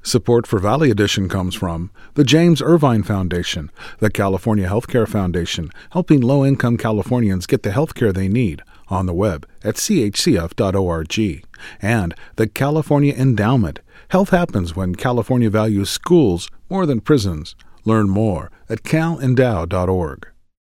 Support for Valley Edition comes from the James Irvine Foundation, the California Healthcare Foundation, helping low-income Californians get the healthcare they need, on the web at chcf.org, and the California Endowment. Health happens when California values schools more than prisons. Learn more at calendow.org.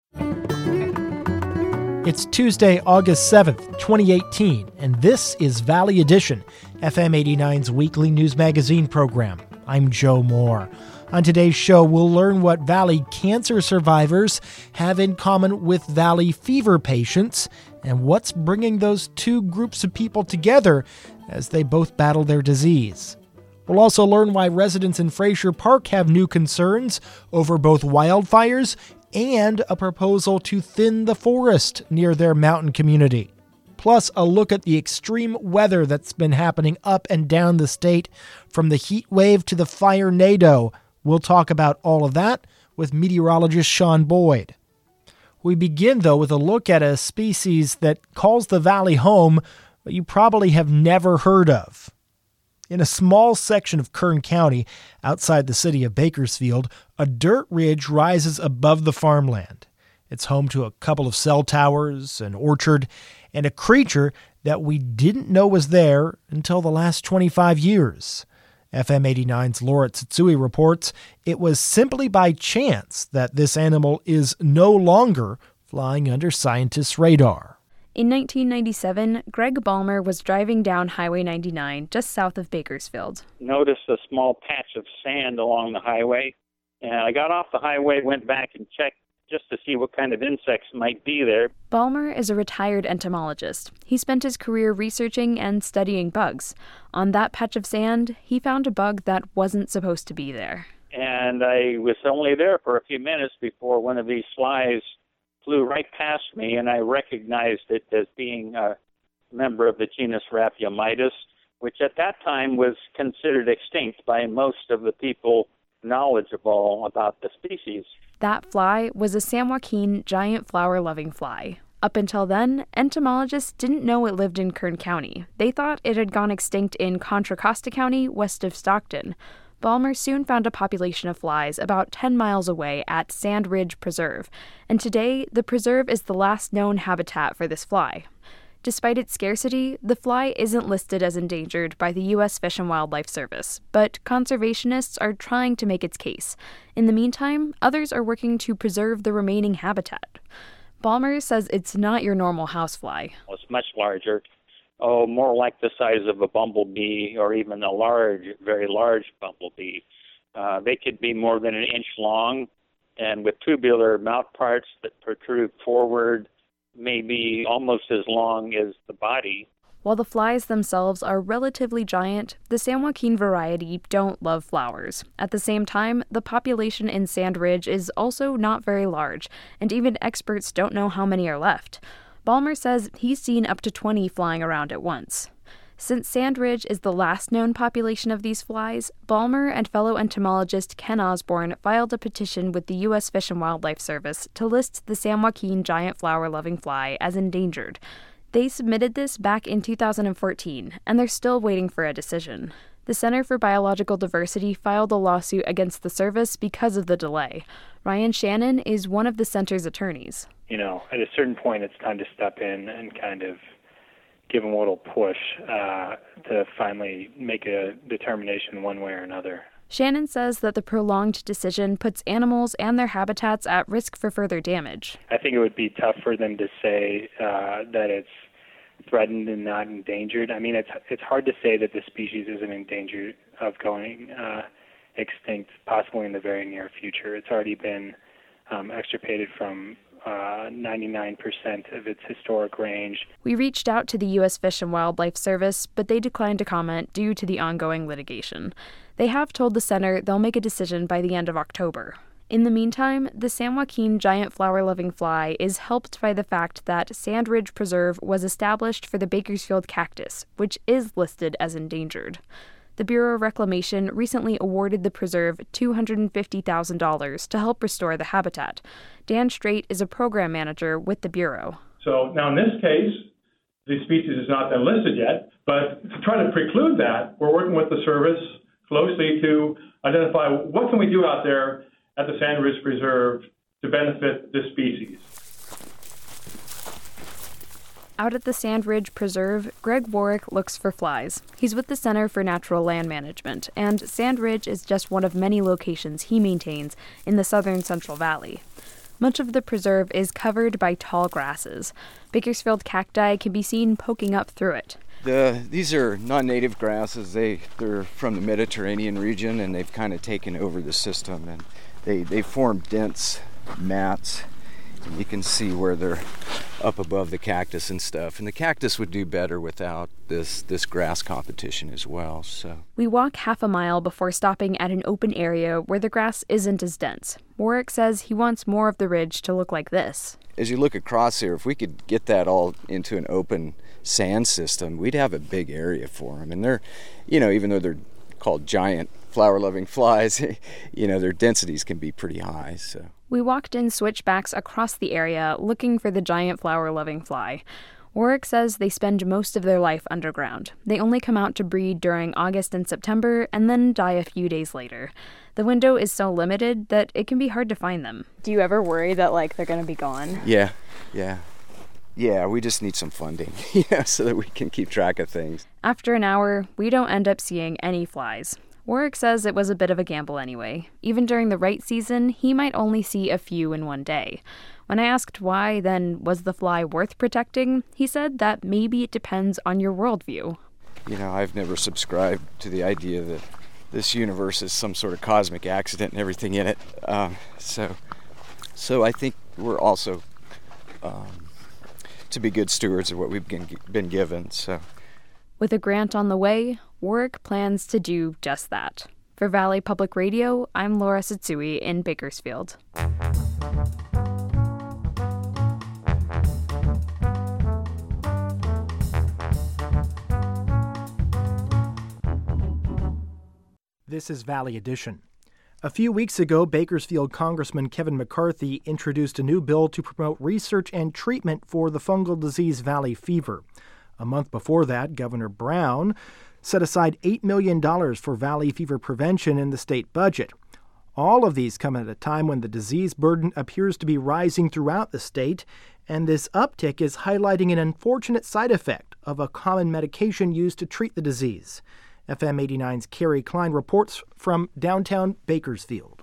It's Tuesday, August 7th, 2018, and this is Valley Edition, FM 89's weekly news magazine program. I'm Joe Moore. On today's show, we'll learn what Valley cancer survivors have in common with Valley fever patients and what's bringing those two groups of people together as they both battle their disease. We'll also learn why residents in Frazier Park have new concerns over both wildfires and a proposal to thin the forest near their mountain community. Plus, a look at the extreme weather that's been happening up and down the state, from the heat wave to the fire-nado. We'll talk about all of that with meteorologist Sean Boyd. We begin, though, with a look at a species that calls the valley home, but you probably have never heard of. In a small section of Kern County, outside the city of Bakersfield, a dirt ridge rises above the farmland. It's home to a couple of cell towers, an orchard, and a creature that we didn't know was there until the last 25 years. FM 89's Laura Tsutsui reports it was simply by chance that this animal is no longer flying under scientists' radar. In 1997, Greg Balmer was driving down Highway 99 just south of Bakersfield. Noticed a small patch of sand along the highway, and I got off the highway, went back and checked just to see what kind of insects might be there. Balmer is a retired entomologist. He spent his career researching and studying bugs. On that patch of sand, he found a bug that wasn't supposed to be there. And I was only there for a few minutes before one of these flies flew right past me, and I recognized it as being a member of the genus Rhapiomytis, which at that time was considered extinct by most of the people knowledgeable about the species. That fly was a San Joaquin giant flower-loving fly. Up until then, entomologists didn't know it lived in Kern County. They thought it had gone extinct in Contra Costa County, west of Stockton. Balmer soon found a population of flies about 10 miles away at Sand Ridge Preserve, and today the preserve is the last known habitat for this fly. Despite its scarcity, the fly isn't listed as endangered by the U.S. Fish and Wildlife Service, but conservationists are trying to make its case. In the meantime, others are working to preserve the remaining habitat. Balmer says it's not your normal housefly. It's much larger. More like the size of a bumblebee or even a very large bumblebee. They could be more than an inch long and with tubular mouth parts that protrude forward, maybe almost as long as the body. While the flies themselves are relatively giant, the San Joaquin variety don't love flowers. At the same time, the population in Sand Ridge is also not very large, and even experts don't know how many are left. Balmer says he's seen up to 20 flying around at once. Since Sand Ridge is the last known population of these flies, Balmer and fellow entomologist Ken Osborne filed a petition with the U.S. Fish and Wildlife Service to list the San Joaquin giant flower-loving fly as endangered. They submitted this back in 2014, and they're still waiting for a decision. The Center for Biological Diversity filed a lawsuit against the service because of the delay. Ryan Shannon is one of the center's attorneys. At a certain point, it's time to step in and kind of give them a little push to finally make a determination one way or another. Shannon says that the prolonged decision puts animals and their habitats at risk for further damage. I think it would be tough for them to say that it's threatened and not endangered. I mean, it's hard to say that the species isn't in danger of going extinct, possibly in the very near future. It's already been extirpated from 99% of its historic range. We reached out to the U.S. Fish and Wildlife Service, but they declined to comment due to the ongoing litigation. They have told the center they'll make a decision by the end of October. In the meantime, the San Joaquin giant flower-loving fly is helped by the fact that Sand Ridge Preserve was established for the Bakersfield cactus, which is listed as endangered. The Bureau of Reclamation recently awarded the preserve $250,000 to help restore the habitat. Dan Straight is a program manager with the Bureau. So now in this case, the species has not been listed yet, but to try to preclude that, we're working with the service closely to identify what can we do out there at the Sand Ridge Preserve to benefit this species. Out at the Sand Ridge Preserve, Greg Warwick looks for flies. He's with the Center for Natural Land Management, and Sand Ridge is just one of many locations he maintains in the southern Central Valley. Much of the preserve is covered by tall grasses. Bakersfield cacti can be seen poking up through it. These are non-native grasses. They're from the Mediterranean region, and they've kind of taken over the system, and they form dense mats. You can see where they're up above the cactus and stuff. And the cactus would do better without this grass competition as well. So we walk half a mile before stopping at an open area where the grass isn't as dense. Warwick says he wants more of the ridge to look like this. As you look across here, if we could get that all into an open sand system, we'd have a big area for them. And they're, even though they're called giant flower-loving flies, their densities can be pretty high. So we walked in switchbacks across the area looking for the giant flower-loving fly. Warwick says they spend most of their life underground. They only come out to breed during August and September and then die a few days later. The window is so limited that it can be hard to find them. Do you ever worry that, they're going to be gone? Yeah, we just need some funding, so that we can keep track of things. After an hour, we don't end up seeing any flies. Warwick says it was a bit of a gamble anyway. Even during the right season, he might only see a few in one day. When I asked why, then, was the fly worth protecting, he said that maybe it depends on your worldview. I've never subscribed to the idea that this universe is some sort of cosmic accident and everything in it. So I think we're also to be good stewards of what we've been given. So, with a grant on the way, Warwick plans to do just that. For Valley Public Radio, I'm Laura Satsui in Bakersfield. This is Valley Edition. A few weeks ago, Bakersfield Congressman Kevin McCarthy introduced a new bill to promote research and treatment for the fungal disease valley fever. A month before that, Governor Brown set aside $8 million for valley fever prevention in the state budget. All of these come at a time when the disease burden appears to be rising throughout the state, and this uptick is highlighting an unfortunate side effect of a common medication used to treat the disease. FM 89's Carrie Klein reports from downtown Bakersfield.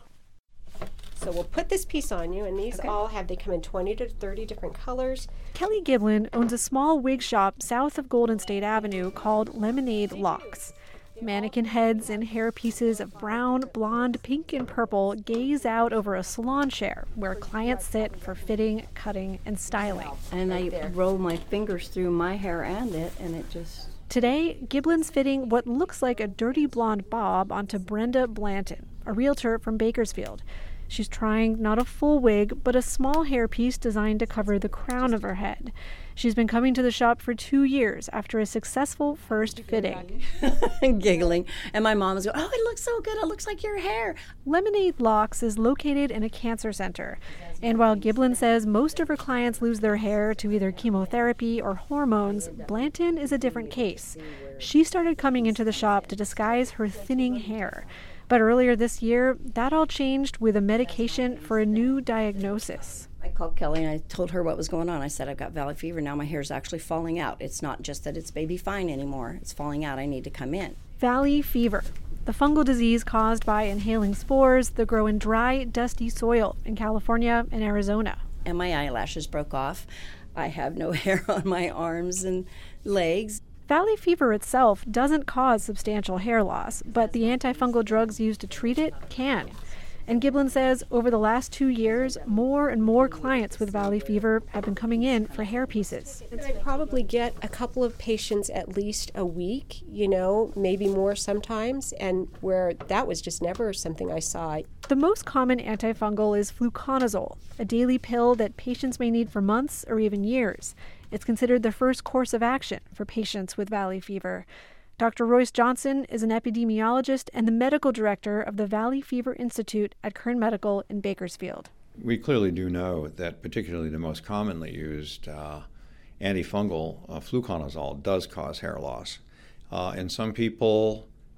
So we'll put this piece on you, and these they come in 20 to 30 different colors. Kelly Giblin owns a small wig shop south of Golden State Avenue called Lemonade Locks. Mannequin heads and hair pieces of brown, blonde, pink, and purple gaze out over a salon chair where clients sit for fitting, cutting, and styling. And I roll my fingers through my hair and it just... Today, Giblin's fitting what looks like a dirty blonde bob onto Brenda Blanton, a realtor from Bakersfield. She's trying not a full wig, but a small hairpiece designed to cover the crown of her head. She's been coming to the shop for 2 years after a successful first fitting. Giggling. And my mom was going, "Oh, it looks so good. It looks like your hair." Lemonade Locks is located in a cancer center. And while Giblin says most of her clients lose their hair to either chemotherapy or hormones, Blanton is a different case. She started coming into the shop to disguise her thinning hair. But earlier this year, that all changed with a medication for a new diagnosis. I called Kelly and I told her what was going on. I said, "I've got valley fever. Now my hair's actually falling out. It's not just that it's baby fine anymore. It's falling out. I need to come in." Valley fever, the fungal disease caused by inhaling spores that grow in dry, dusty soil in California and Arizona. And my eyelashes broke off. I have no hair on my arms and legs. Valley fever itself doesn't cause substantial hair loss, but the antifungal drugs used to treat it can. And Giblin says over the last 2 years, more and more clients with valley fever have been coming in for hair pieces. I probably get a couple of patients at least a week, maybe more sometimes, and where that was just never something I saw. The most common antifungal is fluconazole, a daily pill that patients may need for months or even years. It's considered the first course of action for patients with valley fever. Dr. Royce Johnson is an epidemiologist and the medical director of the Valley Fever Institute at Kern Medical in Bakersfield. We clearly do know that particularly the most commonly used antifungal, fluconazole, does cause hair loss. In some people,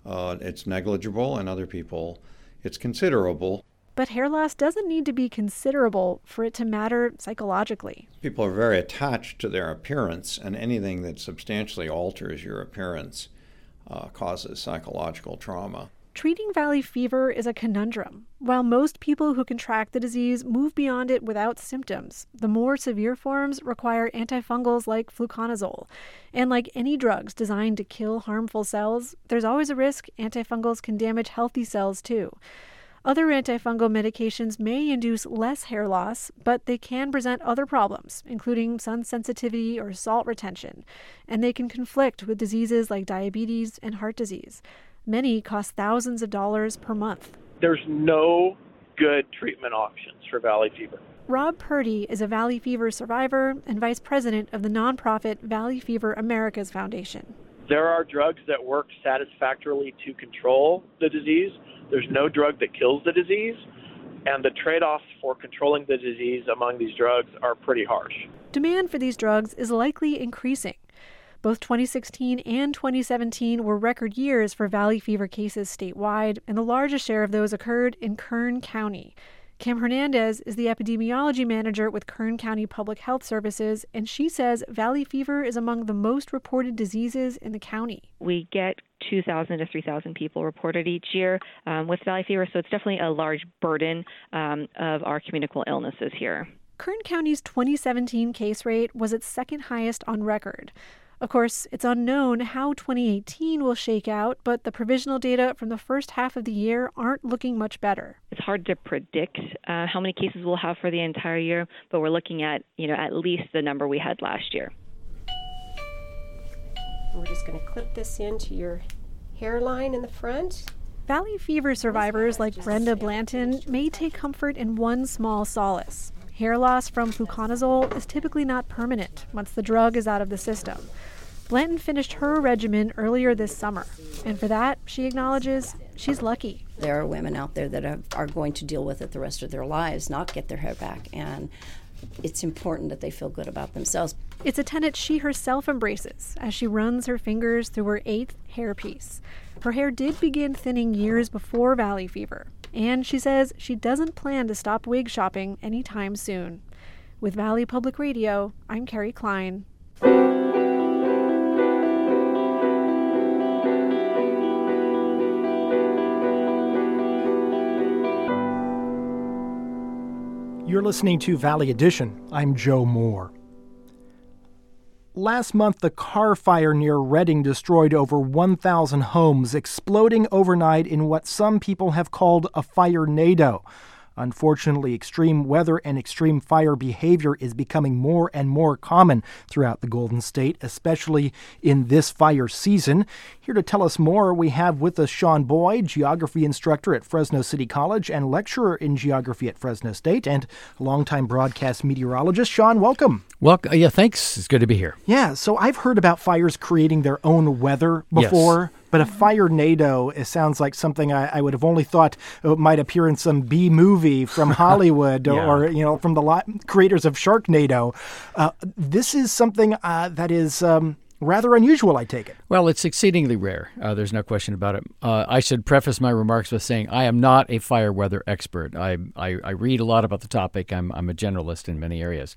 it's negligible, and other people it's considerable. But hair loss doesn't need to be considerable for it to matter psychologically. People are very attached to their appearance, and anything that substantially alters your appearance causes psychological trauma. Treating valley fever is a conundrum. While most people who contract the disease move beyond it without symptoms, the more severe forms require antifungals like fluconazole. And like any drugs designed to kill harmful cells, there's always a risk antifungals can damage healthy cells too. Other antifungal medications may induce less hair loss, but they can present other problems, including sun sensitivity or salt retention, and they can conflict with diseases like diabetes and heart disease. Many cost thousands of dollars per month. There's no good treatment options for valley fever. Rob Purdy is a valley fever survivor and vice president of the nonprofit Valley Fever Americas Foundation. There are drugs that work satisfactorily to control the disease. There's no drug that kills the disease, and the trade-offs for controlling the disease among these drugs are pretty harsh. Demand for these drugs is likely increasing. Both 2016 and 2017 were record years for valley fever cases statewide, and the largest share of those occurred in Kern County. Kim Hernandez is the epidemiology manager with Kern County Public Health Services, and she says valley fever is among the most reported diseases in the county. We get 2,000 to 3,000 people reported each year with valley fever, so it's definitely a large burden of our communicable illnesses here. Kern County's 2017 case rate was its second highest on record. Of course, it's unknown how 2018 will shake out, but the provisional data from the first half of the year aren't looking much better. It's hard to predict how many cases we'll have for the entire year, but we're looking at, at least the number we had last year. We're just going to clip this into your hairline in the front. Valley fever survivors like Brenda Blanton may take comfort in one small solace. Hair loss from fluconazole is typically not permanent once the drug is out of the system. Blanton finished her regimen earlier this summer, and for that, she acknowledges she's lucky. There are women out there that are going to deal with it the rest of their lives, not get their hair back, and it's important that they feel good about themselves. It's a tenet she herself embraces as she runs her fingers through her 8th hairpiece. Her hair did begin thinning years before valley fever, and she says she doesn't plan to stop wig shopping anytime soon. With Valley Public Radio, I'm Carrie Klein. You're listening to Valley Edition. I'm Joe Moore. Last month, the Carr fire near Redding destroyed over 1,000 homes, exploding overnight in what some people have called a firenado. Unfortunately, extreme weather and extreme fire behavior is becoming more and more common throughout the Golden State, especially in this fire season. Here to tell us more, we have with us Sean Boyd, geography instructor at Fresno City College and lecturer in geography at Fresno State, and a longtime broadcast meteorologist. Sean, welcome. Well, yeah, thanks. It's good to be here. Yeah, so I've heard about fires creating their own weather before. Yes. But a firenado, it sounds like something I would have only thought might appear in some B movie from Hollywood or from the creators of Sharknado. This is something that is rather unusual, I take it. Well, it's exceedingly rare. There's no question about it. I should preface my remarks with saying I am not a fire weather expert. I read a lot about the topic. I'm a generalist in many areas.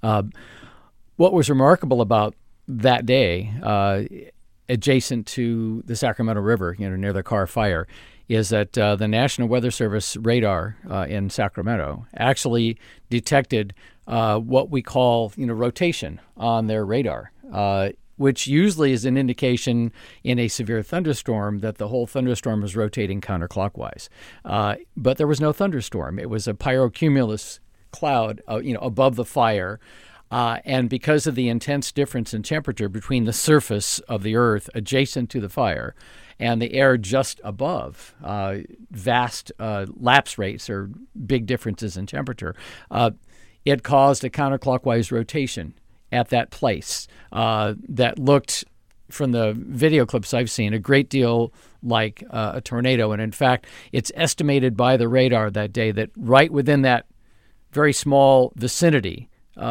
What was remarkable about that day, adjacent to the Sacramento River, near the Carr fire, is that the National Weather Service radar in Sacramento actually detected what we call, rotation on their radar, which usually is an indication in a severe thunderstorm that the whole thunderstorm is rotating counterclockwise. But there was no thunderstorm. It was a pyrocumulus cloud, above the fire. And because of the intense difference in temperature between the surface of the Earth adjacent to the fire and the air just above, vast lapse rates or big differences in temperature, it caused a counterclockwise rotation at that place that looked, from the video clips I've seen, a great deal like a tornado. And in fact, it's estimated by the radar that day that right within that very small vicinity,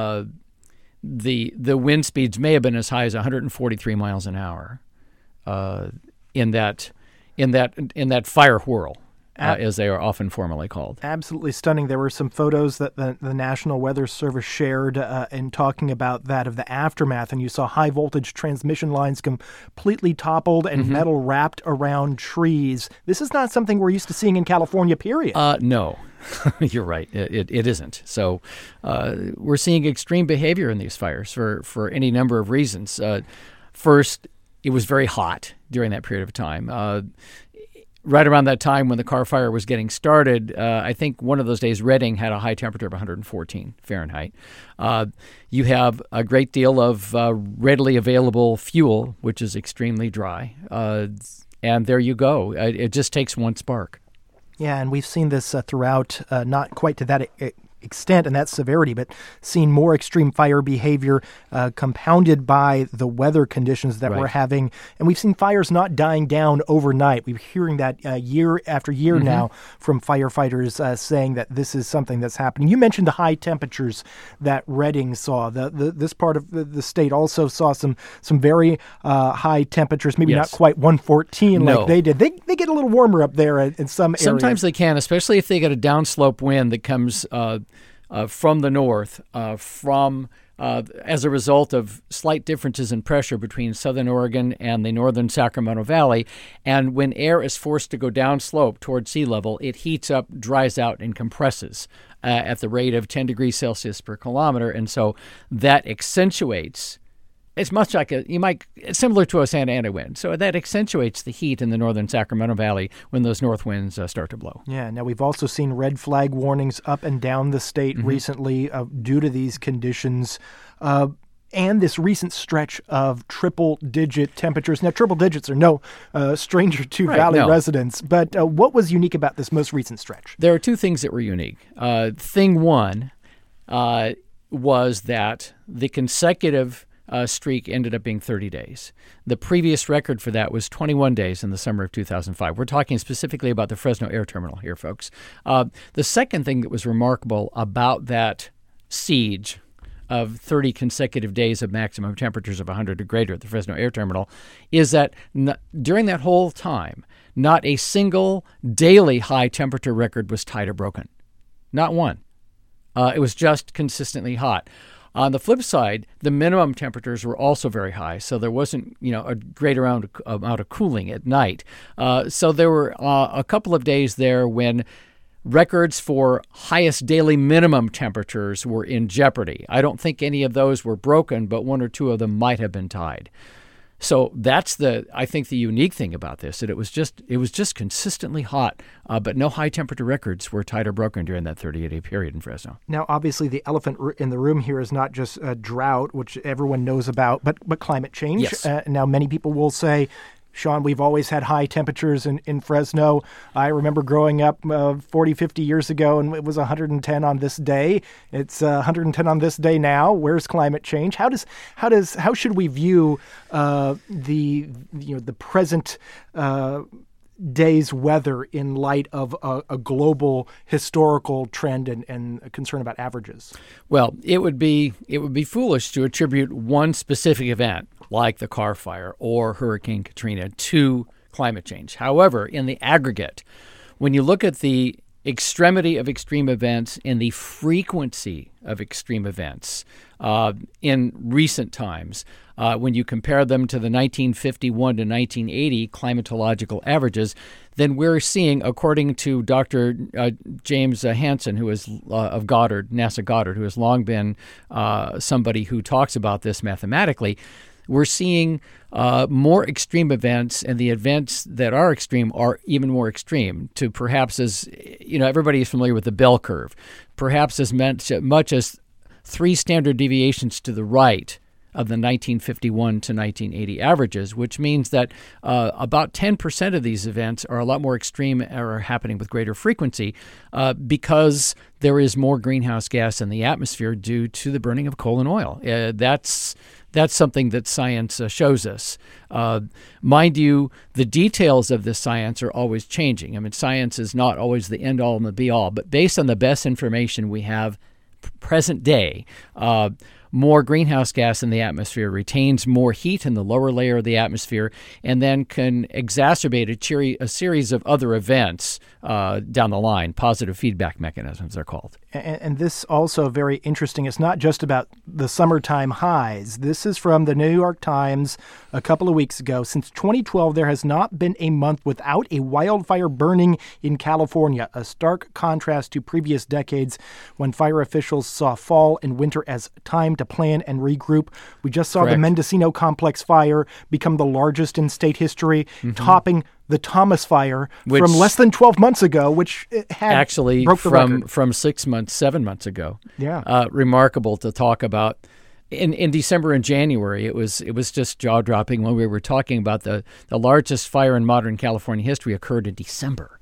the wind speeds may have been as high as 143 miles an hour in that in that fire whirl. As they are often formally called. Absolutely stunning. There were some photos that the National Weather Service shared in talking about that of the aftermath, and you saw high-voltage transmission lines completely toppled and metal wrapped around trees. This is not something we're used to seeing in California, period. No. You're right. It isn't. So we're seeing extreme behavior in these fires for any number of reasons. First, it was very hot during that period of time. Right around that time when the Carr Fire was getting started, I think one of those days Redding had a high temperature of 114 Fahrenheit. You have a great deal of readily available fuel, which is extremely dry. And there you go. It just takes one spark. Yeah, and we've seen this throughout, not quite to that extent and that severity, but seen more extreme fire behavior compounded by the weather conditions that we're having. And we've seen fires not dying down overnight. We're hearing that year after year now from firefighters saying that this is something that's happening. You mentioned the high temperatures that Redding saw. This part of the state also saw some very high temperatures, maybe not quite 114 like they did. They get a little warmer up there in some areas. Sometimes they can, especially if they get a downslope wind that comes from the north, as a result of slight differences in pressure between southern Oregon and the northern Sacramento Valley. And when air is forced to go downslope toward sea level, it heats up, dries out, and compresses at the rate of 10 degrees Celsius per kilometer. And so that accentuates. It's much like it's similar to a Santa Ana wind. So that accentuates the heat in the northern Sacramento Valley when those north winds start to blow. Yeah. Now, we've also seen red flag warnings up and down the state recently due to these conditions. And this recent stretch of triple-digit temperatures. Now, triple digits are no stranger to Valley residents, but what was unique about this most recent stretch? There are two things that were unique. Thing one was that the consecutive streak ended up being 30 days. The previous record for that was 21 days in the summer of 2005. We're talking specifically about the Fresno Air Terminal here, folks. The second thing that was remarkable about that siege of 30 consecutive days of maximum temperatures of 100 or greater at the Fresno Air Terminal is that during that whole time, not a single daily high temperature record was tied or broken. Not one. It was just consistently hot. On the flip side, the minimum temperatures were also very high, so there wasn't, a great amount of cooling at night. So there were a couple of days there when records for highest daily minimum temperatures were in jeopardy. I don't think any of those were broken, but one or two of them might have been tied. So that's I think the unique thing about this, that it was just consistently hot, but no high temperature records were tied or broken during that 38-day period in Fresno. Now, obviously, the elephant in the room here is not just drought, which everyone knows about, but climate change. Yes. Now, many people will say, Sean, we've always had high temperatures in Fresno. I remember growing up 40, 50 years ago, and it was 110 on this day. It's 110 on this day now. Where's climate change? How should we view the present day's weather in light of a global historical trend and a concern about averages? Well, it would be foolish to attribute one specific event like the Carr Fire or Hurricane Katrina to climate change. However, in the aggregate, when you look at the extremity of extreme events and the frequency of extreme events in recent times, when you compare them to the 1951 to 1980 climatological averages, then we're seeing, according to Dr. James Hansen, who is of Goddard, NASA Goddard, who has long been somebody who talks about this mathematically, we're seeing more extreme events, and the events that are extreme are even more extreme, to perhaps, as everybody is familiar with the bell curve, perhaps as much as 3 standard deviations to the right of the 1951 to 1980 averages, which means that about 10% of these events are a lot more extreme or are happening with greater frequency because there is more greenhouse gas in the atmosphere due to the burning of coal and oil. That's something that science shows us. Mind you, the details of this science are always changing. I mean, science is not always the end-all and the be-all, but based on the best information we have present day, more greenhouse gas in the atmosphere, retains more heat in the lower layer of the atmosphere, and then can exacerbate a series of other events down the line. Positive feedback mechanisms, they're called. And this also very interesting. It's not just about the summertime highs. This is from the New York Times a couple of weeks ago. Since 2012, there has not been a month without a wildfire burning in California, a stark contrast to previous decades when fire officials saw fall and winter as time to plan and regroup. We just saw the Mendocino Complex fire become the largest in state history, topping the Thomas Fire from less than 12 months ago, which had actually broke the record. From 6 months, 7 months ago. Yeah. Remarkable to talk about. In December and January, it was just jaw-dropping when we were talking about the largest fire in modern California history occurred in December,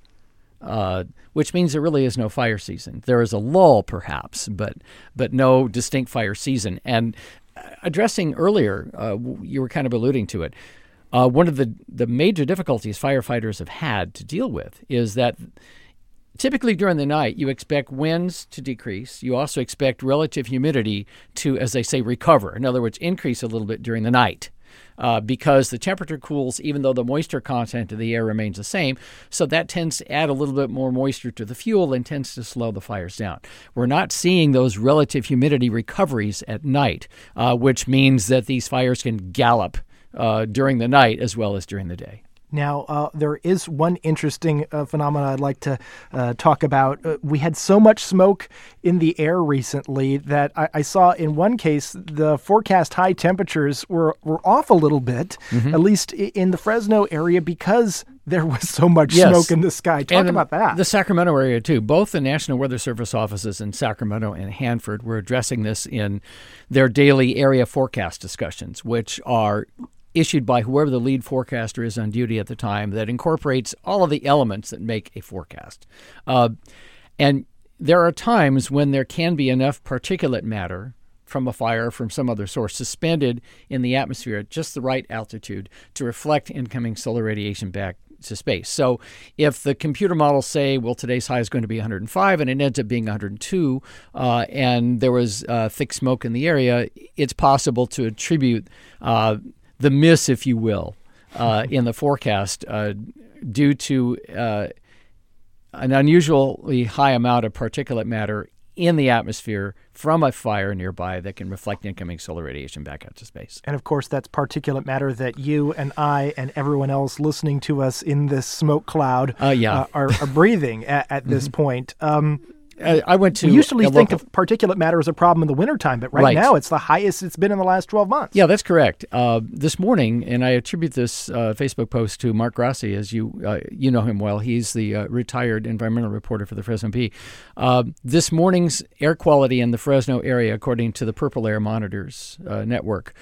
which means there really is no fire season. There is a lull, perhaps, but no distinct fire season. And addressing earlier, you were kind of alluding to it, one of the major difficulties firefighters have had to deal with is that typically during the night, you expect winds to decrease. You also expect relative humidity to, as they say, recover. In other words, increase a little bit during the night because the temperature cools even though the moisture content of the air remains the same. So that tends to add a little bit more moisture to the fuel and tends to slow the fires down. We're not seeing those relative humidity recoveries at night, which means that these fires can gallop during the night as well as during the day. Now, there is one interesting phenomenon I'd like to talk about. We had so much smoke in the air recently that I saw in one case the forecast high temperatures were off a little bit, at least in the Fresno area, because there was so much smoke in the sky. Talk about that. The Sacramento area, too. Both the National Weather Service offices in Sacramento and Hanford were addressing this in their daily area forecast discussions, which are issued by whoever the lead forecaster is on duty at the time, that incorporates all of the elements that make a forecast. And there are times when there can be enough particulate matter from a fire from some other source suspended in the atmosphere at just the right altitude to reflect incoming solar radiation back to space. So if the computer models say, well, today's high is going to be 105 and it ends up being 102 and there was thick smoke in the area, it's possible to attribute the miss, if you will, in the forecast due to an unusually high amount of particulate matter in the atmosphere from a fire nearby that can reflect incoming solar radiation back out to space. And of course, that's particulate matter that you and I and everyone else listening to us in this smoke cloud are breathing at this point. I went to. We usually think of particulate matter as a problem in the wintertime, but right now it's the highest it's been in the last 12 months. Yeah, that's correct. This morning, and I attribute this Facebook post to Mark Grassi, as you know him well. He's the retired environmental reporter for the Fresno Bee. This morning's air quality in the Fresno area, according to the Purple Air Monitors network,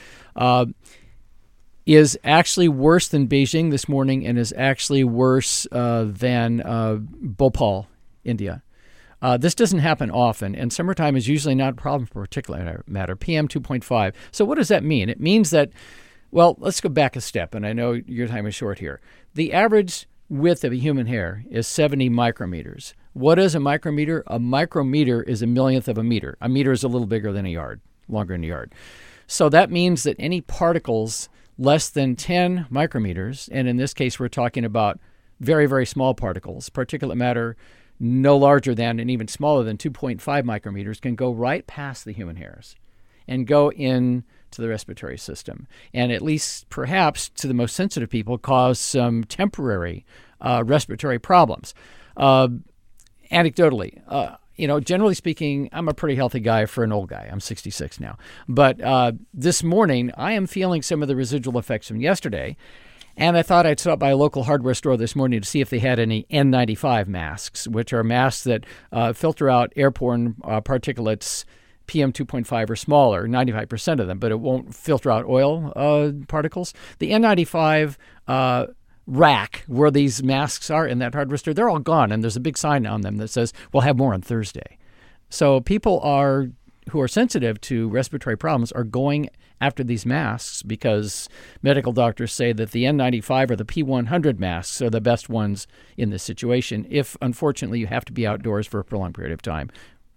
is actually worse than Beijing this morning and is actually worse than Bhopal, India. This doesn't happen often, and summertime is usually not a problem for particulate matter, PM 2.5. So what does that mean? It means that, well, let's go back a step, and I know your time is short here. The average width of a human hair is 70 micrometers. What is a micrometer? A micrometer is a millionth of a meter. A meter is a little bigger than a yard, longer than a yard. So that means that any particles less than 10 micrometers, and in this case we're talking about very, very small particles, particulate matter no larger than and even smaller than 2.5 micrometers, can go right past the human hairs and go into the respiratory system. And at least perhaps to the most sensitive people cause some temporary respiratory problems. Anecdotally, generally speaking, I'm a pretty healthy guy for an old guy. I'm 66 now. But this morning, I am feeling some of the residual effects from yesterday. And I thought I'd stop by a local hardware store this morning to see if they had any N95 masks, which are masks that filter out airborne particulates PM 2.5 or smaller, 95% of them, but it won't filter out oil particles. The N95 rack where these masks are in that hardware store, they're all gone, and there's a big sign on them that says, we'll have more on Thursday. So people who are sensitive to respiratory problems are going after these masks because medical doctors say that the N95 or the P100 masks are the best ones in this situation if, unfortunately, you have to be outdoors for a prolonged period of time.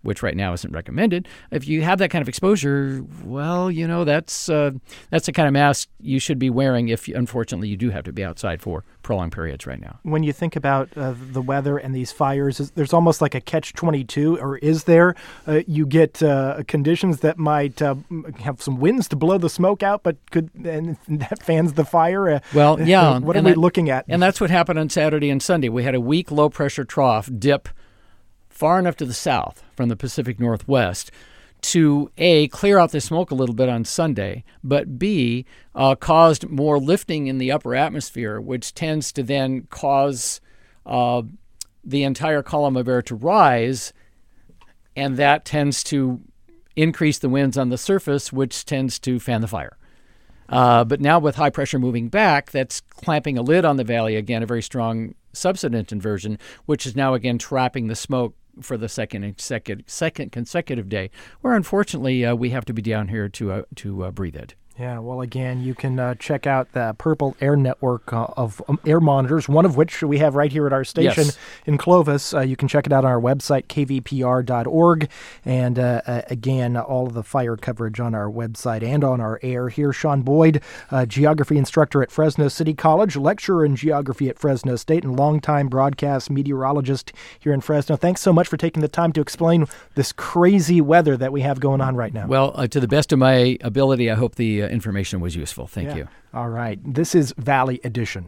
which right now isn't recommended, if you have that kind of exposure, well, that's the kind of mask you should be wearing if, unfortunately, you do have to be outside for prolonged periods right now. When you think about the weather and these fires, there's almost like a catch-22, or is there? You get conditions that might have some winds to blow the smoke out, but and that fans the fire. Well, yeah. What are we looking at? And that's what happened on Saturday and Sunday. We had a weak low-pressure trough dip far enough to the south from the Pacific Northwest to, A, clear out the smoke a little bit on Sunday, but B, caused more lifting in the upper atmosphere, which tends to then cause the entire column of air to rise, and that tends to increase the winds on the surface, which tends to fan the fire. But now with high pressure moving back, that's clamping a lid on the valley again, a very strong subsidence inversion, which is now again trapping the smoke for the second consecutive day, where unfortunately we have to be down here to breathe it. Yeah, well, again, you can check out the Purple Air Network of air monitors, one of which we have right here at our station in Clovis. You can check it out on our website, kvpr.org. And again, all of the fire coverage on our website and on our air here. Sean Boyd, geography instructor at Fresno City College, lecturer in geography at Fresno State, and longtime broadcast meteorologist here in Fresno. Thanks so much for taking the time to explain this crazy weather that we have going on right now. Well, to the best of my ability, I hope the information was useful. Thank you. All right. This is Valley Edition.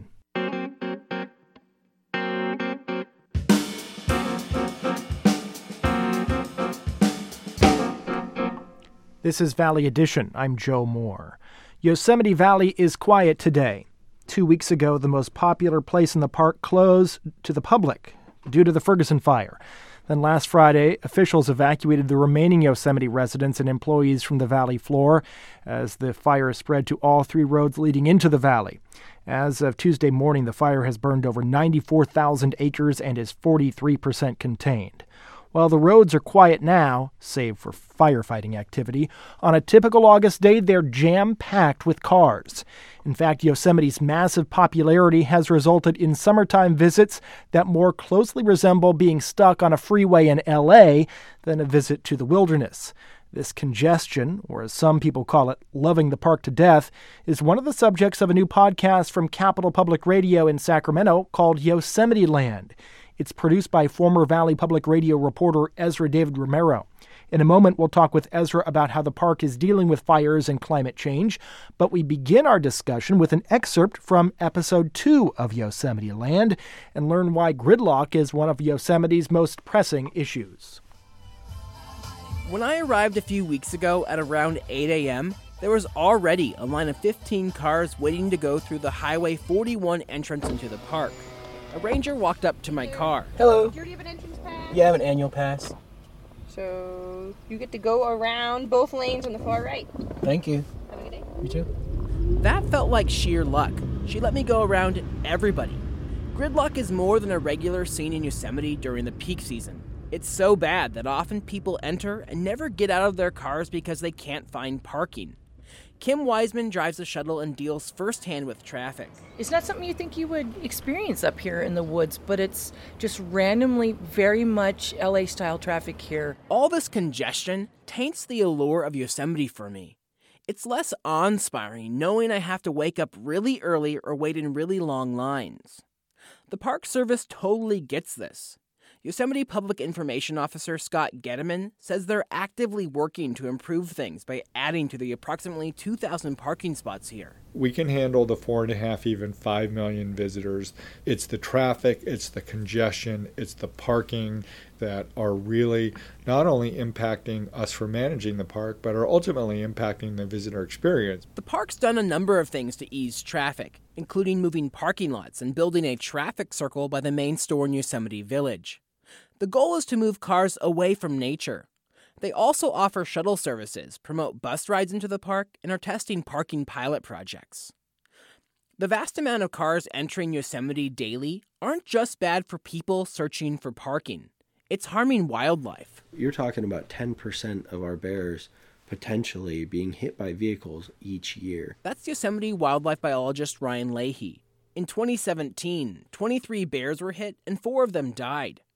This is Valley Edition. I'm Joe Moore. Yosemite Valley is quiet today. 2 weeks ago, the most popular place in the park closed to the public due to the Ferguson fire. Then last Friday, officials evacuated the remaining Yosemite residents and employees from the valley floor as the fire spread to all 3 roads leading into the valley. As of Tuesday morning, the fire has burned over 94,000 acres and is 43% contained. While the roads are quiet now, save for firefighting activity, on a typical August day, they're jam-packed with cars. In fact, Yosemite's massive popularity has resulted in summertime visits that more closely resemble being stuck on a freeway in L.A. than a visit to the wilderness. This congestion, or as some people call it, loving the park to death, is one of the subjects of a new podcast from Capital Public Radio in Sacramento called Yosemite Land. It's produced by former Valley Public Radio reporter Ezra David Romero. In a moment, we'll talk with Ezra about how the park is dealing with fires and climate change, but we begin our discussion with an excerpt from Episode 2 of Yosemite Land and learn why gridlock is one of Yosemite's most pressing issues. When I arrived a few weeks ago at around 8 a.m., there was already a line of 15 cars waiting to go through the Highway 41 entrance into the park. A ranger walked up to my car. Hello. Do you have an entrance pass? Yeah, I have an annual pass. So you get to go around both lanes on the far right. Thank you. Have a good day. You too. That felt like sheer luck. She let me go around everybody. Gridlock is more than a regular scene in Yosemite during the peak season. It's so bad that often people enter and never get out of their cars because they can't find parking. Kim Wiseman drives a shuttle and deals firsthand with traffic. It's not something you think you would experience up here in the woods, but it's just randomly very much LA-style traffic here. All this congestion taints the allure of Yosemite for me. It's less awe-inspiring knowing I have to wake up really early or wait in really long lines. The Park Service totally gets this. Yosemite Public Information Officer Scott Getteman says they're actively working to improve things by adding to the approximately 2,000 parking spots here. We can handle the 4.5, even 5 million visitors. It's the traffic, it's the congestion, it's the parking that are really not only impacting us for managing the park, but are ultimately impacting the visitor experience. The park's done a number of things to ease traffic, including moving parking lots and building a traffic circle by the main store in Yosemite Village. The goal is to move cars away from nature. They also offer shuttle services, promote bus rides into the park, and are testing parking pilot projects. The vast amount of cars entering Yosemite daily aren't just bad for people searching for parking. It's harming wildlife. You're talking about 10% of our bears potentially being hit by vehicles each year. That's Yosemite wildlife biologist Ryan Leahy. In 2017, 23 bears were hit and 4 of them died.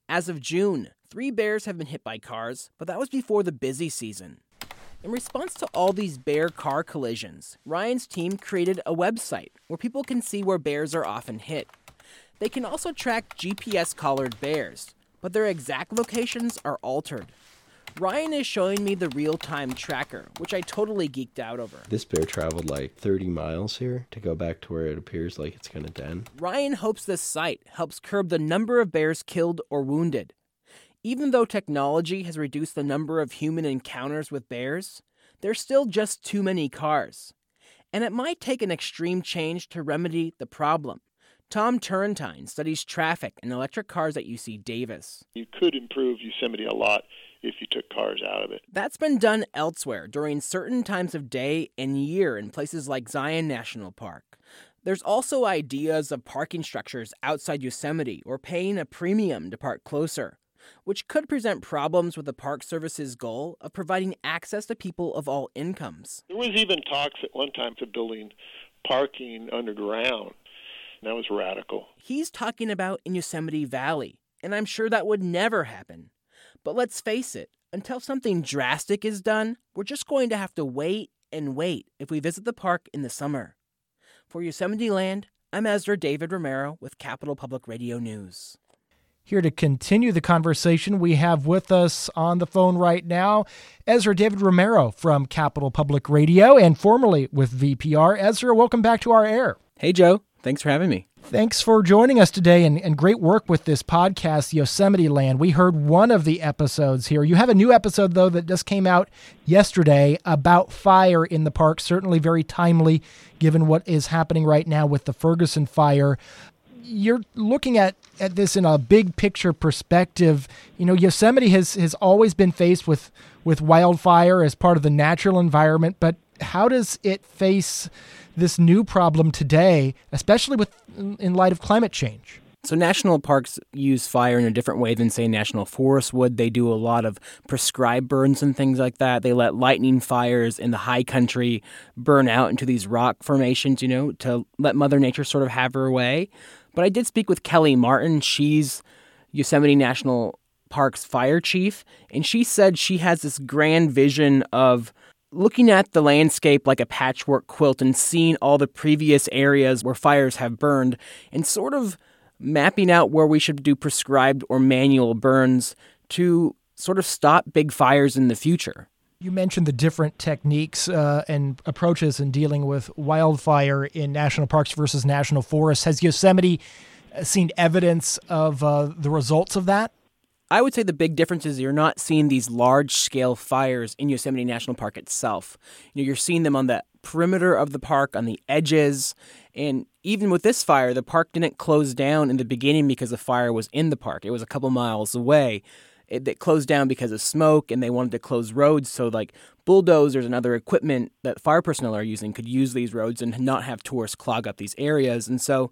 As of June, 3 bears have been hit by cars, but that was before the busy season. In response to all these bear-car collisions, Ryan's team created a website where people can see where bears are often hit. They can also track GPS-collared bears, but their exact locations are altered. Ryan is showing me the real-time tracker, which I totally geeked out over. This bear traveled like 30 miles here to go back to where it appears like it's going to den. Ryan hopes this site helps curb the number of bears killed or wounded. Even though technology has reduced the number of human encounters with bears, there's still just too many cars. And it might take an extreme change to remedy the problem. Tom Turrentine studies traffic and electric cars at UC Davis. You could improve Yosemite a lot if you took cars out of it. That's been done elsewhere during certain times of day and year in places like Zion National Park. There's also ideas of parking structures outside Yosemite or paying a premium to park closer, which could present problems with the Park Service's goal of providing access to people of all incomes. There was even talks at one time of building parking underground. That was radical. He's talking about in Yosemite Valley, and I'm sure that would never happen. But let's face it, until something drastic is done, we're just going to have to wait and wait if we visit the park in the summer. For Yosemite Land, I'm Ezra David Romero with Capital Public Radio News. Here to continue the conversation, we have with us on the phone right now Ezra David Romero from Capital Public Radio and formerly with VPR. Ezra, welcome back to our air. Hey, Joe. Thanks for having me. Thanks for joining us today and great work with this podcast, Yosemite Land. We heard one of the episodes here. You have a new episode, though, that just came out yesterday about fire in the park. Certainly very timely, given what is happening right now with the Ferguson fire. You're looking at this in a big picture perspective. You know, Yosemite has always been faced with wildfire as part of the natural environment, but how does it face this new problem today, especially in light of climate change? So national parks use fire in a different way than, say, national forests would. They do a lot of prescribed burns and things like that. They let lightning fires in the high country burn out into these rock formations, you know, to let Mother Nature sort of have her way. But I did speak with Kelly Martin. She's Yosemite National Park's fire chief, and she said she has this grand vision of looking at the landscape like a patchwork quilt and seeing all the previous areas where fires have burned and sort of mapping out where we should do prescribed or manual burns to sort of stop big fires in the future. You mentioned the different techniques and approaches in dealing with wildfire in national parks versus national forests. Has Yosemite seen evidence of the results of that? I would say the big difference is you're not seeing these large-scale fires in Yosemite National Park itself. You know, you're seeing them on the perimeter of the park, on the edges, and even with this fire, the park didn't close down in the beginning because the fire was in the park. It was a couple miles away. It closed down because of smoke, and they wanted to close roads so like bulldozers and other equipment that fire personnel are using could use these roads and not have tourists clog up these areas. And so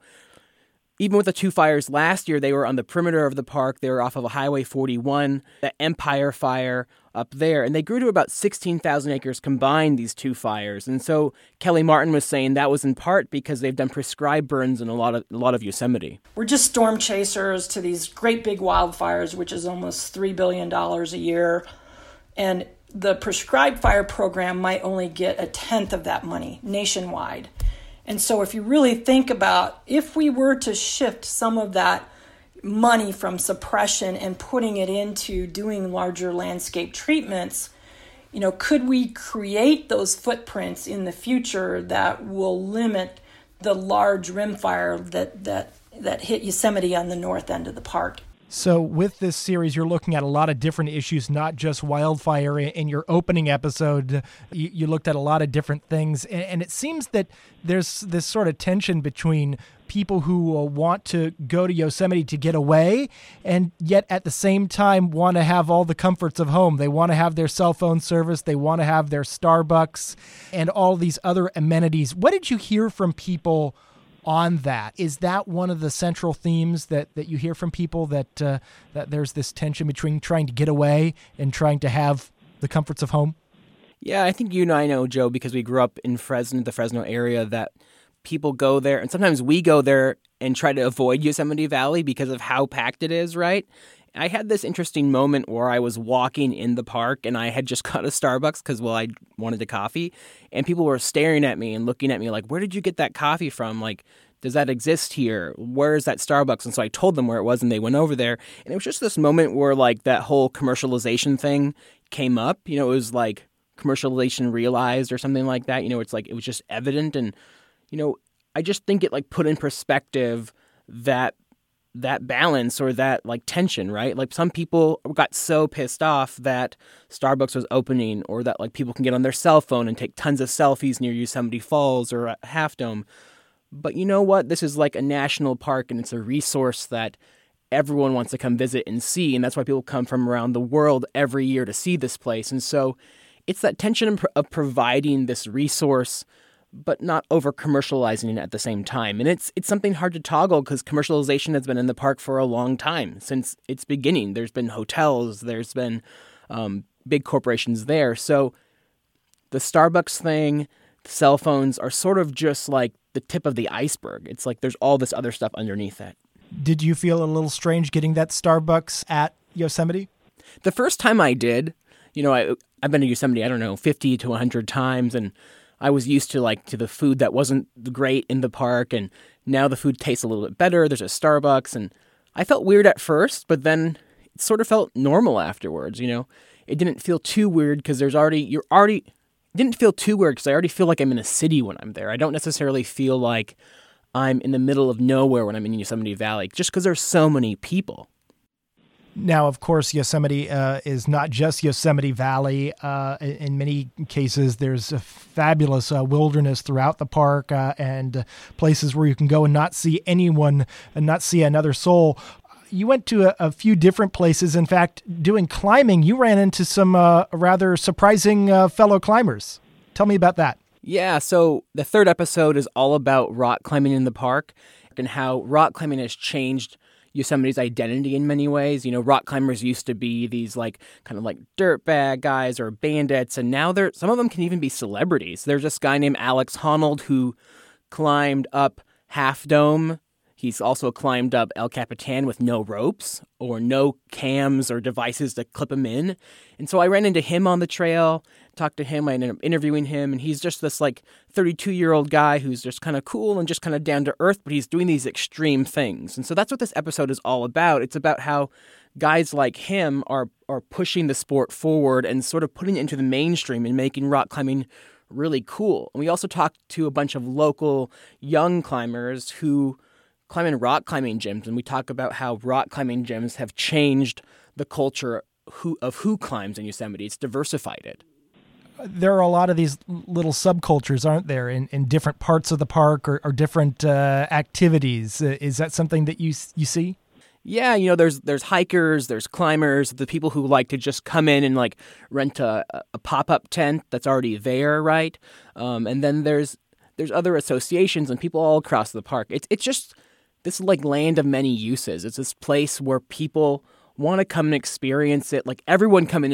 even with the 2 fires last year, they were on the perimeter of the park. They were off of a Highway 41, the Empire Fire up there. And they grew to about 16,000 acres combined, these 2 fires. And so Kelly Martin was saying that was in part because they've done prescribed burns in a lot of Yosemite. We're just storm chasers to these great big wildfires, which is almost $3 billion a year. And the prescribed fire program might only get a tenth of that money nationwide. And so if you really think about if we were to shift some of that money from suppression and putting it into doing larger landscape treatments, you know, could we create those footprints in the future that will limit the large rimfire that hit Yosemite on the north end of the park? So with this series, you're looking at a lot of different issues, not just wildfire. In your opening episode, you looked at a lot of different things. And it seems that there's this sort of tension between people who want to go to Yosemite to get away and yet at the same time want to have all the comforts of home. They want to have their cell phone service. They want to have their Starbucks and all these other amenities. What did you hear from people on that? Is that one of the central themes that you hear from people, that there's this tension between trying to get away and trying to have the comforts of home? Yeah, I think you and I know, Joe, because we grew up in Fresno, the Fresno area, that people go there, and sometimes we go there and try to avoid Yosemite Valley because of how packed it is, right? I had this interesting moment where I was walking in the park and I had just got a Starbucks because, well, I wanted a coffee. And people were staring at me and looking at me like, where did you get that coffee from? Like, does that exist here? Where is that Starbucks? And so I told them where it was and they went over there. And it was just this moment where like that whole commercialization thing came up. You know, it was like commercialization realized or something like that. You know, it's like it was just evident. And, you know, I just think it like put in perspective that balance or that like tension, right? Like some people got so pissed off that Starbucks was opening or that like people can get on their cell phone and take tons of selfies near Yosemite Falls or at Half Dome. But you know what? This is like a national park and it's a resource that everyone wants to come visit and see. And that's why people come from around the world every year to see this place. And so it's that tension of providing this resource but not over commercializing it at the same time. And it's something hard to toggle because commercialization has been in the park for a long time since its beginning. There's been hotels, there's been big corporations there. So the Starbucks thing, the cell phones are sort of just like the tip of the iceberg. It's like there's all this other stuff underneath it. Did you feel a little strange getting that Starbucks at Yosemite? The first time I did, you know, I've been to Yosemite, I don't know, 50 to 100 times, and I was used to the food that wasn't great in the park, and now the food tastes a little bit better. There's a Starbucks, and I felt weird at first, but then it sort of felt normal afterwards, you know. It didn't feel too weird because it didn't feel too weird because I already feel like I'm in a city when I'm there. I don't necessarily feel like I'm in the middle of nowhere when I'm in Yosemite Valley just because there's so many people. Now, of course, Yosemite is not just Yosemite Valley. In many cases, there's a fabulous wilderness throughout the park and places where you can go and not see anyone and not see another soul. You went to a few different places. In fact, doing climbing, you ran into some rather surprising fellow climbers. Tell me about that. Yeah, so the third episode is all about rock climbing in the park and how rock climbing has changed Yosemite's identity in many ways. You know, rock climbers used to be these like kind of like dirtbag guys or bandits, and now some of them can even be celebrities. There's this guy named Alex Honnold who climbed up Half Dome. He's also climbed up El Capitan with no ropes or no cams or devices to clip him in. And so I ran into him on the trail, talked to him, I ended up interviewing him, and he's just this like 32-year-old guy who's just kind of cool and just kind of down to earth, but he's doing these extreme things. And so that's what this episode is all about. It's about how guys like him are pushing the sport forward and sort of putting it into the mainstream and making rock climbing really cool. And we also talked to a bunch of local young climbers who climb in rock climbing gyms, and we talk about how rock climbing gyms have changed the culture of who climbs in Yosemite. It's diversified it. There are a lot of these little subcultures, aren't there, in different parts of the park or different activities. Is that something that you see? Yeah, you know, there's hikers, there's climbers, the people who like to just come in and like rent a pop-up tent that's already there, right? And then there's other associations and people all across the park. It's just this like land of many uses. It's this place where people want to come and experience it. Like everyone coming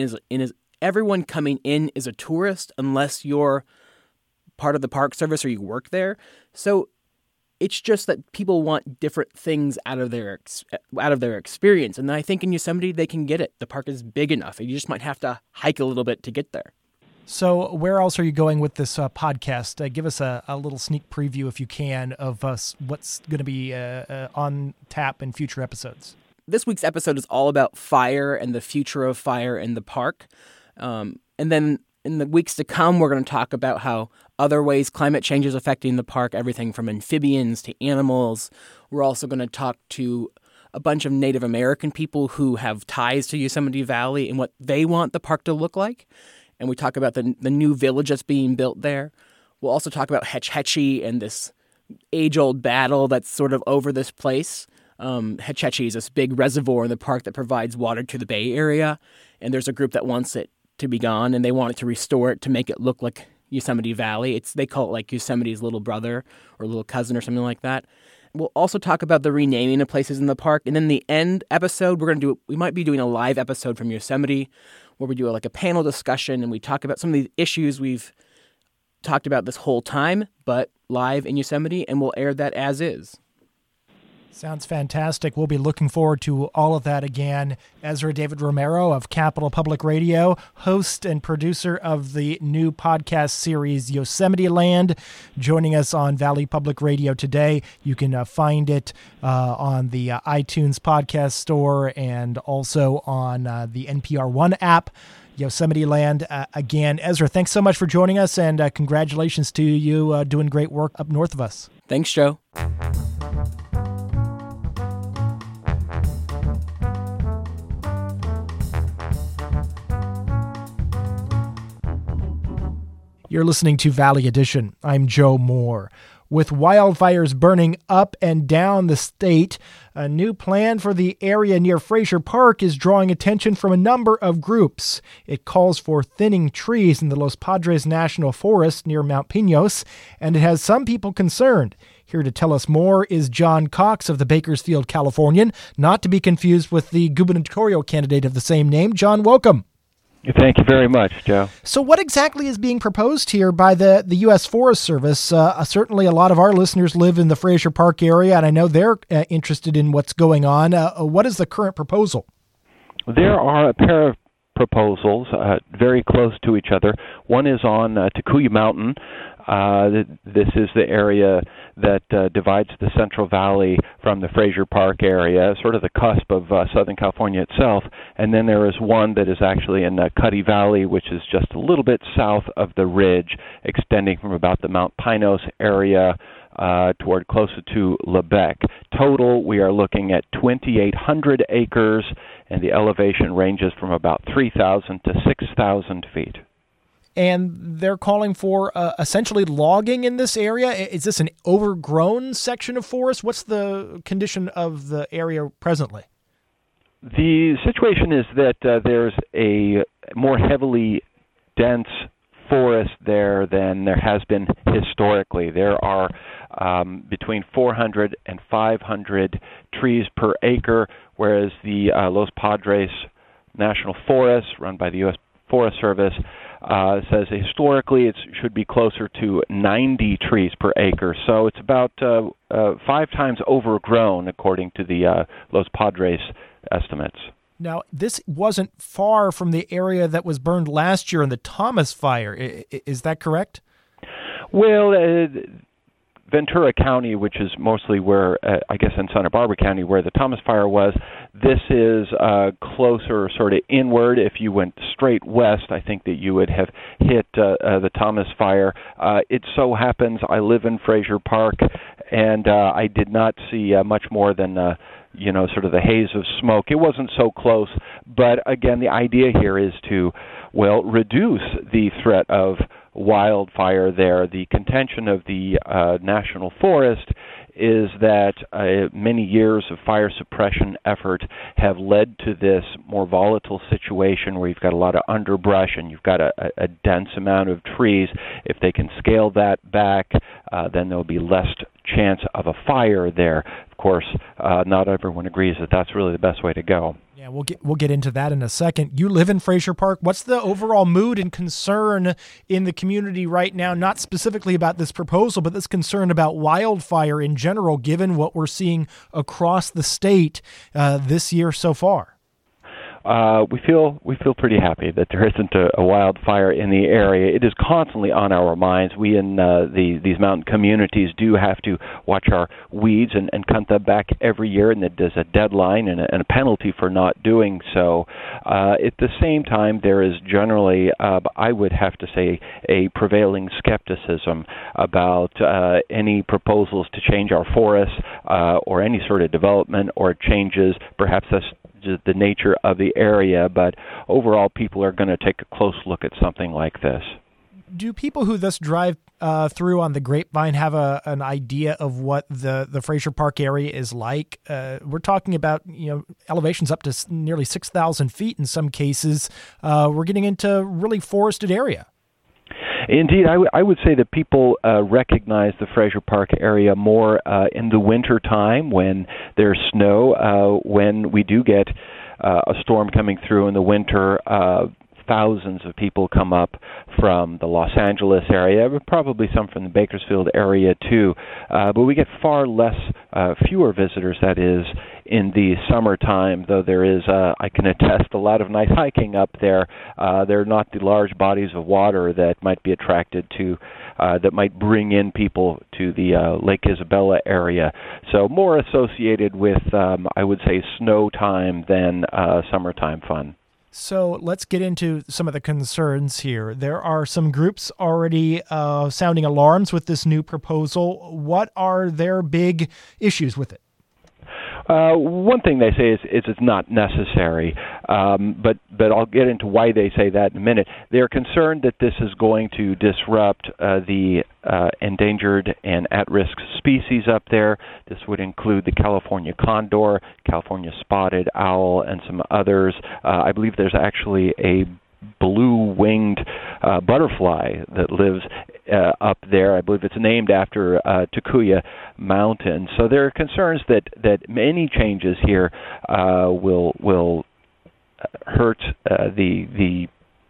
in is a tourist unless you're part of the Park Service or you work there. So it's just that people want different things out of their experience. And I think in Yosemite they can get it. The park is big enough. You just might have to hike a little bit to get there. So where else are you going with this podcast? Give us a little sneak preview, if you can, of what's going to be on tap in future episodes. This week's episode is all about fire and the future of fire in the park. And then in the weeks to come, we're going to talk about how other ways climate change is affecting the park, everything from amphibians to animals. We're also going to talk to a bunch of Native American people who have ties to Yosemite Valley and what they want the park to look like. And we talk about the new village that's being built there. We'll also talk about Hetch Hetchy and this age-old battle that's sort of over this place. Hetch Hetchy is this big reservoir in the park that provides water to the Bay Area. And there's a group that wants it to be gone, and they want it to restore it to make it look like Yosemite Valley. They call it like Yosemite's little brother or little cousin or something like that. We'll also talk about the renaming of places in the park. And then the end episode, we might be doing a live episode from Yosemite where we do a panel discussion and we talk about some of the issues we've talked about this whole time, but live in Yosemite, and we'll air that as is. Sounds fantastic. We'll be looking forward to all of that again. Ezra David Romero of Capital Public Radio, host and producer of the new podcast series Yosemite Land, joining us on Valley Public Radio today. You can find it on the iTunes podcast store and also on the NPR One app. Yosemite Land. Again, Ezra, thanks so much for joining us, and congratulations to you doing great work up north of us. Thanks, Joe. You're listening to Valley Edition. I'm Joe Moore. With wildfires burning up and down the state, a new plan for the area near Frazier Park is drawing attention from a number of groups. It calls for thinning trees in the Los Padres National Forest near Mount Pinos, and it has some people concerned. Here to tell us more is John Cox of the Bakersfield Californian, not to be confused with the gubernatorial candidate of the same name. John, welcome. Thank you very much, Joe. So what exactly is being proposed here by the U.S. Forest Service? Certainly a lot of our listeners live in the Frazier Park area, and I know they're interested in what's going on. What is the current proposal? There are a pair of proposals very close to each other. One is on Takuya Mountain. This is the area that divides the Central Valley from the Frazier Park area, sort of the cusp of Southern California itself. And then there is one that is actually in Cuddy Valley, which is just a little bit south of the ridge, extending from about the Mount Pinos area toward closer to Lebec. Total, we are looking at 2,800 acres, and the elevation ranges from about 3,000 to 6,000 feet. And they're calling for essentially logging in this area. Is this an overgrown section of forest? What's the condition of the area presently? The situation is that there's a more heavily dense forest there than there has been historically. There are between 400 and 500 trees per acre, whereas the Los Padres National Forest, run by the U.S. Forest Service, says historically it should be closer to 90 trees per acre. So it's about 5 times overgrown, according to the Los Padres estimates. Now, this wasn't far from the area that was burned last year in the Thomas Fire. Is that correct? Well, Ventura County, which is mostly where, I guess in Santa Barbara County, where the Thomas Fire was, this is closer sort of inward. If you went straight west, I think that you would have hit the Thomas Fire. It so happens I live in Frazier Park, and I did not see much more than sort of the haze of smoke. It wasn't so close, but again, the idea here is to, reduce the threat of wildfire there. The contention of the National Forest is that many years of fire suppression effort have led to this more volatile situation where you've got a lot of underbrush and you've got a dense amount of trees. If they can scale that back, then there'll be less chance of a fire there. Of course, not everyone agrees that that's really the best way to go. Yeah, we'll get into that in a second. You live in Frazier Park. What's the overall mood and concern in the community right now, not specifically about this proposal, but this concern about wildfire in general, given what we're seeing across the state this year so far? We feel pretty happy that there isn't a wildfire in the area. It is constantly on our minds. We in these mountain communities do have to watch our weeds and cut them back every year, and there's a deadline and a penalty for not doing so. At the same time, there is generally, I would have to say, a prevailing skepticism about any proposals to change our forests or any sort of development or changes. Perhaps that's the nature of the area, but overall people are going to take a close look at something like this. Do people who thus drive through on the Grapevine have an idea of what the Frazier Park area is like? We're talking about elevations up to nearly 6,000 feet in some cases. We're getting into really forested area. Indeed, I would say that people recognize the Frazier Park area more in the winter time when there's snow. When we do get a storm coming through in the winter, thousands of people come up from the Los Angeles area, but probably some from the Bakersfield area too. But we get fewer visitors, that is, in the summertime, though there is, I can attest, a lot of nice hiking up there. There are not the large bodies of water that might be attracted to, that might bring in people to the Lake Isabella area. So more associated with, I would say, snow time than summertime fun. So let's get into some of the concerns here. There are some groups already sounding alarms with this new proposal. What are their big issues with it? One thing they say is it's not necessary, but I'll get into why they say that in a minute. They're concerned that this is going to disrupt the endangered and at-risk species up there. This would include the California condor, California spotted owl, and some others. I believe there's actually a blue-winged butterfly that lives up there. I believe it's named after Takuya Mountain. So there are concerns that any changes here will hurt the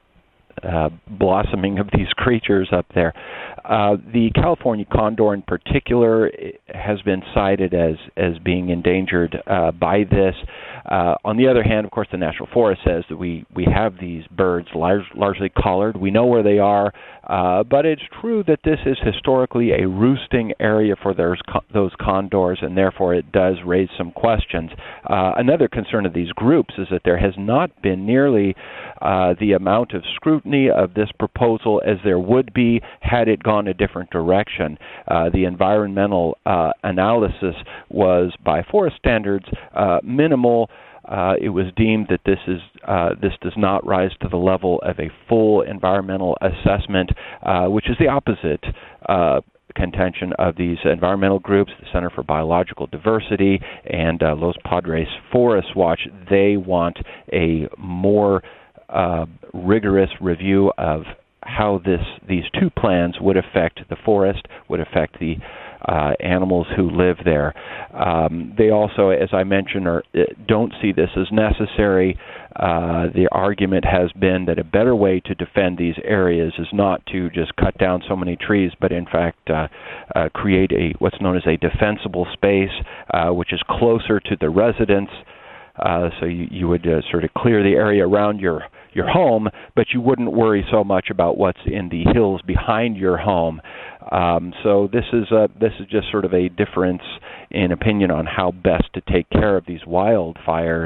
blossoming of these creatures up there. The California condor in particular has been cited as being endangered by this. On the other hand, of course, the National Forest says that we have these birds largely collared. We know where they are, but it's true that this is historically a roosting area for those condors, and therefore it does raise some questions. Another concern of these groups is that there has not been nearly the amount of scrutiny of this proposal as there would be had it gone a different direction. The environmental analysis was, by forest standards, minimal. It was deemed that this does not rise to the level of a full environmental assessment, which is the opposite contention of these environmental groups, the Center for Biological Diversity and Los Padres Forest Watch. They want a more rigorous review of how these two plans would affect the forest, would affect the animals who live there. They also, as I mentioned, don't see this as necessary. The argument has been that a better way to defend these areas is not to just cut down so many trees, but in fact create what's known as a defensible space, which is closer to the residents. So you would sort of clear the area around your home, but you wouldn't worry so much about what's in the hills behind your home. So this is just sort of a difference in opinion on how best to take care of these wildfires.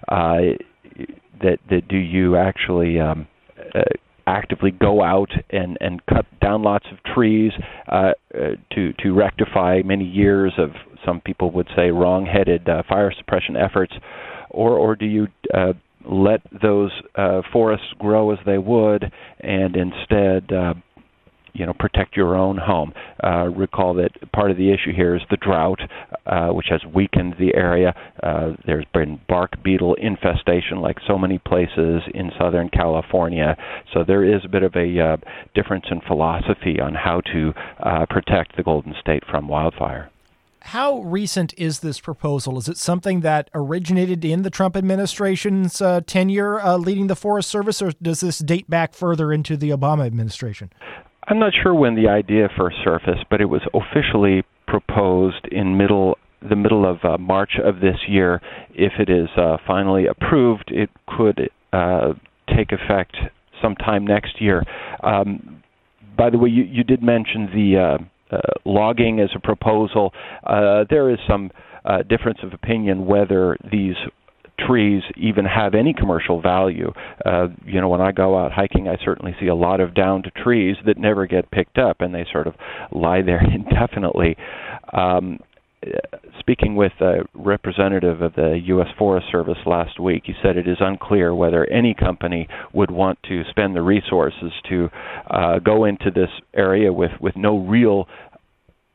That do you actually actively go out and cut down lots of trees to rectify many years of, some people would say, wrong-headed fire suppression efforts, or do you let those forests grow as they would and instead protect your own home? Recall that part of the issue here is the drought, which has weakened the area. There's been bark beetle infestation like so many places in Southern California. So there is a bit of a difference in philosophy on how to protect the Golden State from wildfire. How recent is this proposal? Is it something that originated in the Trump administration's tenure leading the Forest Service, or does this date back further into the Obama administration? I'm not sure when the idea first surfaced, but it was officially proposed in the middle of March of this year. If it is finally approved, it could take effect sometime next year. By the way, you did mention the logging as a proposal. There is some difference of opinion whether these trees even have any commercial value. When I go out hiking, I certainly see a lot of downed trees that never get picked up, and they sort of lie there indefinitely. Speaking with a representative of the U.S. Forest Service last week, he said it is unclear whether any company would want to spend the resources to go into this area with no real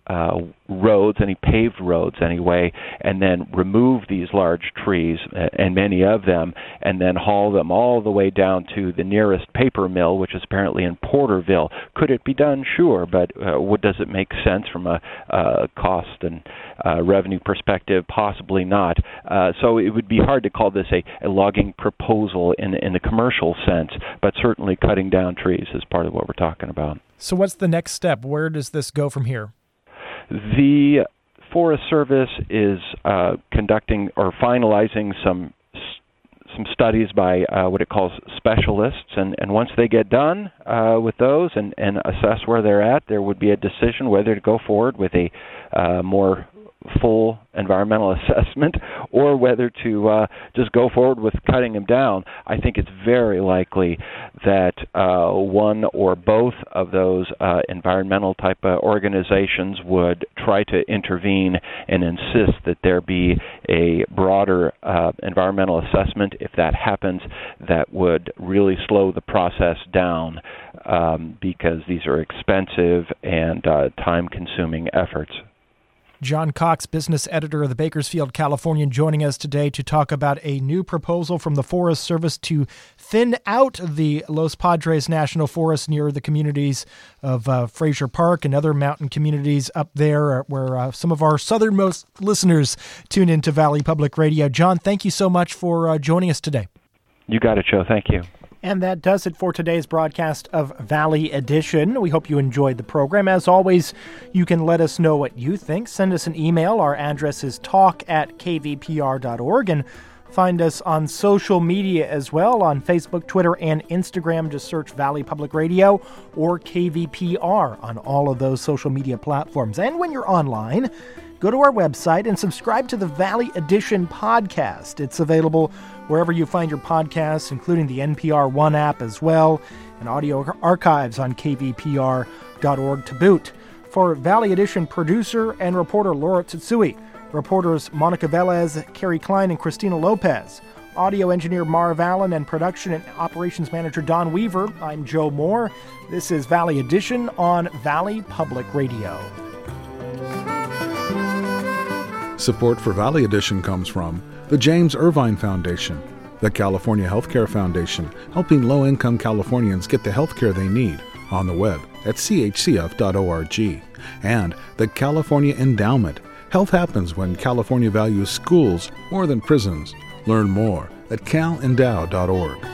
roads, any paved roads anyway, and then remove these large trees, and many of them, and then haul them all the way down to the nearest paper mill, which is apparently in Porterville. Could it be done? Sure, but does it make sense from a cost and revenue perspective? Possibly not. So it would be hard to call this a logging proposal in the commercial sense, but certainly cutting down trees is part of what we're talking about. So what's the next step? Where does this go from here? The Forest Service is conducting or finalizing some studies by what it calls specialists, and once they get done with those and assess where they're at, there would be a decision whether to go forward with a more full environmental assessment or whether to just go forward with cutting them down. I think it's very likely that one or both of those environmental type organizations would try to intervene and insist that there be a broader environmental assessment. If that happens, that would really slow the process down because these are expensive and time-consuming efforts. John Cox, business editor of the Bakersfield Californian, joining us today to talk about a new proposal from the Forest Service to thin out the Los Padres National Forest near the communities of Frazier Park and other mountain communities up there where some of our southernmost listeners tune into Valley Public Radio. John, thank you so much for joining us today. You got it, Joe. Thank you. And that does it for today's broadcast of Valley Edition. We hope you enjoyed the program. As always, you can let us know what you think. Send us an email. Our address is talk@kvpr.org. And find us on social media as well, on Facebook, Twitter, and Instagram. Just search Valley Public Radio or KVPR on all of those social media platforms. And when you're online, go to our website and subscribe to the Valley Edition podcast. It's available wherever you find your podcasts, including the NPR One app as well, and audio archives on kvpr.org to boot. For Valley Edition producer and reporter Laura Tsutsui, reporters Monica Velez, Carrie Klein, and Christina Lopez, audio engineer Marv Allen, and production and operations manager Don Weaver, I'm Joe Moore. This is Valley Edition on Valley Public Radio. Support for Valley Edition comes from the James Irvine Foundation, the California Healthcare Foundation, helping low-income Californians get the health care they need on the web at chcf.org, and the California Endowment. Health happens when California values schools more than prisons. Learn more at calendow.org.